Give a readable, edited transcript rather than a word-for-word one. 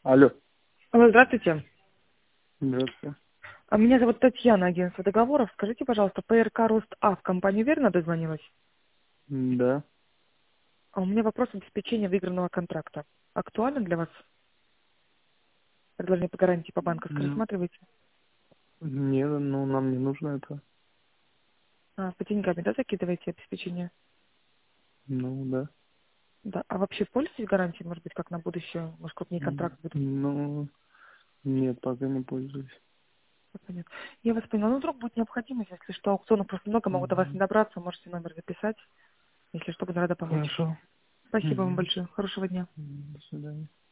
Алло. Алло, здравствуйте. Здравствуйте. Меня зовут Татьяна, агентство договоров. Скажите, пожалуйста, ПРК «Рост-А» в компанию «Верно» дозвонилась? Да. А у меня вопрос обеспечения выигранного контракта. Актуален для вас предложение по гарантии по банковской? М, Рассматриваете? Нет, ну нам не нужно это. По деньгами, да, закидываете обеспечение? Ну да. Да. А вообще пользуетесь гарантией, может быть, как на будущее? Может, крупнее контракт будет? Ну, нет, пока не пользуюсь. Понятно. Я вас поняла. Ну, вдруг будет необходимость, если что, аукционов просто много, могу до вас не Мгм. добраться, можете номер записать. Если что, буду рада помочь. Хорошо. Спасибо вам Мгм. большое. Хорошего дня. До свидания.